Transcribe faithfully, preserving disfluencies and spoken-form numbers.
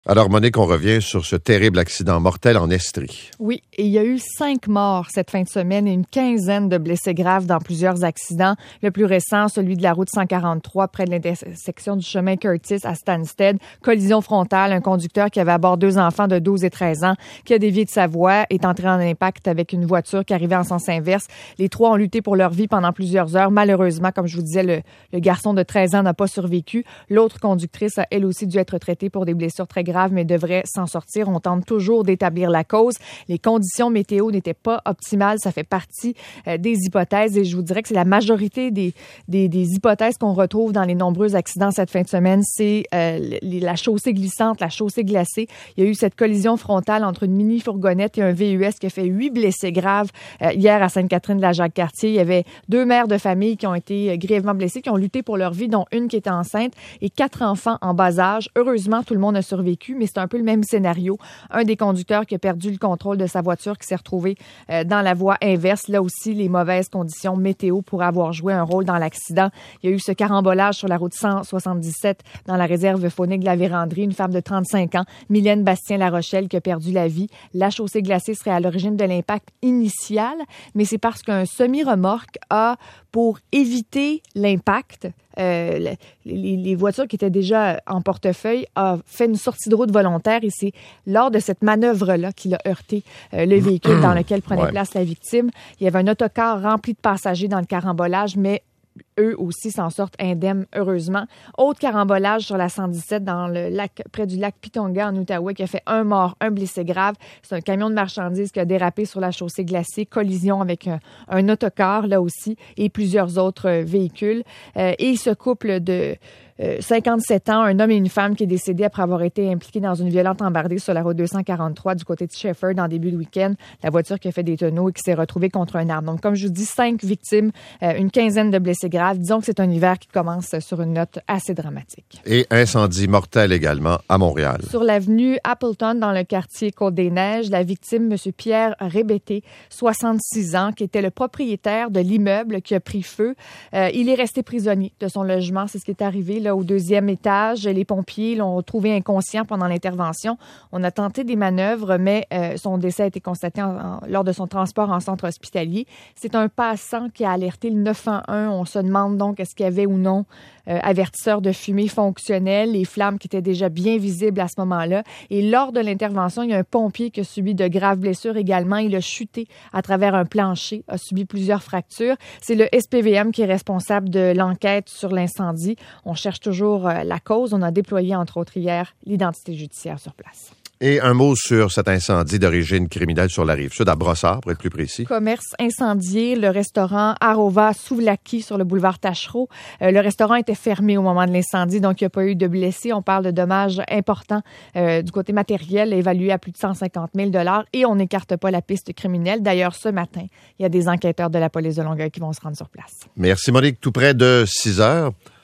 Alors, Monique, on revient sur ce terrible accident mortel en Estrie. Oui, et il y a eu cinq morts cette fin de semaine et une quinzaine de blessés graves dans plusieurs accidents. Le plus récent, celui de la route cent quarante-trois, près de l'intersection du chemin Curtis à Stansted. Collision frontale, un conducteur qui avait à bord deux enfants de douze et treize ans, qui a dévié de sa voie, est entré en impact avec une voiture qui arrivait en sens inverse. Les trois ont lutté pour leur vie pendant plusieurs heures. Malheureusement, comme je vous disais, le, le garçon de treize ans n'a pas survécu. L'autre conductrice a elle aussi dû être traitée pour des blessures très graves. grave, mais devrait s'en sortir. On tente toujours d'établir la cause. Les conditions météo n'étaient pas optimales. Ça fait partie euh, des hypothèses et je vous dirais que c'est la majorité des, des, des hypothèses qu'on retrouve dans les nombreux accidents cette fin de semaine. C'est euh, les, la chaussée glissante, la chaussée glacée. Il y a eu cette collision frontale entre une mini-fourgonnette et un V U S qui a fait huit blessés graves euh, hier à Sainte-Catherine-de-la-Jacques-Cartier. Il y avait deux mères de famille qui ont été grièvement blessées, qui ont lutté pour leur vie, dont une qui était enceinte et quatre enfants en bas âge. Heureusement, tout le monde a survécu, mais c'est un peu le même scénario. Un des conducteurs qui a perdu le contrôle de sa voiture qui s'est retrouvé euh, dans la voie inverse. Là aussi, les mauvaises conditions météo pourraient avoir joué un rôle dans l'accident. Il y a eu ce carambolage sur la route cent soixante-dix-sept dans la réserve faunique de la Vérandrie. Une femme de trente-cinq ans, Mylène Bastien-La Rochelle, qui a perdu la vie. La chaussée glacée serait à l'origine de l'impact initial, mais c'est parce qu'un semi-remorque a, pour éviter l'impact, Euh, les, les voitures qui étaient déjà en portefeuille a fait une sortie de route volontaire et c'est lors de cette manœuvre-là qu'il a heurté euh, le véhicule dans lequel prenait ouais. place la victime. Il y avait un autocar rempli de passagers dans le carambolage, mais eux aussi s'en sortent indemnes, heureusement. Autre carambolage sur la cent dix-sept dans le lac, près du lac Pitonga en Outaouais qui a fait un mort, un blessé grave. C'est un camion de marchandises qui a dérapé sur la chaussée glacée, collision avec un, un autocar là aussi et plusieurs autres euh, véhicules. Euh, et ce couple de euh, cinquante-sept ans, un homme et une femme qui est décédé après avoir été impliqué dans une violente embardée sur la route deux cent quarante-trois du côté de Shefford en début de week-end. La voiture qui a fait des tonneaux et qui s'est retrouvée contre un arbre. Donc, comme je vous dis, cinq victimes, euh, une quinzaine de blessés graves. Disons que c'est un hiver qui commence sur une note assez dramatique. Et incendie mortel également à Montréal. Sur l'avenue Appleton, dans le quartier Côte-des-Neiges, la victime, M. Pierre Rébété, soixante-six ans, qui était le propriétaire de l'immeuble qui a pris feu. Euh, il est resté prisonnier de son logement. C'est ce qui est arrivé là au deuxième étage. Les pompiers l'ont retrouvé inconscient pendant l'intervention. On a tenté des manœuvres, mais euh, son décès a été constaté en, en, lors de son transport en centre hospitalier. C'est un passant qui a alerté le neuf un un. On se demande donc est-ce qu'il y avait ou non euh, avertisseur de fumée fonctionnel, les flammes qui étaient déjà bien visibles à ce moment-là. Et lors de l'intervention, il y a un pompier qui a subi de graves blessures également. Il a chuté à travers un plancher, a subi plusieurs fractures. C'est le S P V M qui est responsable de l'enquête sur l'incendie. On cherche toujours euh, la cause. On a déployé, entre autres hier, l'identité judiciaire sur place. Et un mot sur cet incendie d'origine criminelle sur la Rive-Sud, à Brossard, pour être plus précis. Commerce incendié, le restaurant Arova Souvlaki sur le boulevard Tachereau. Euh, le restaurant était fermé au moment de l'incendie, donc il n'y a pas eu de blessés. On parle de dommages importants euh, du côté matériel, évalués à plus de cent cinquante mille dollars et on n'écarte pas la piste criminelle. D'ailleurs, ce matin, il y a des enquêteurs de la police de Longueuil qui vont se rendre sur place. Merci Monique, tout près de six heures.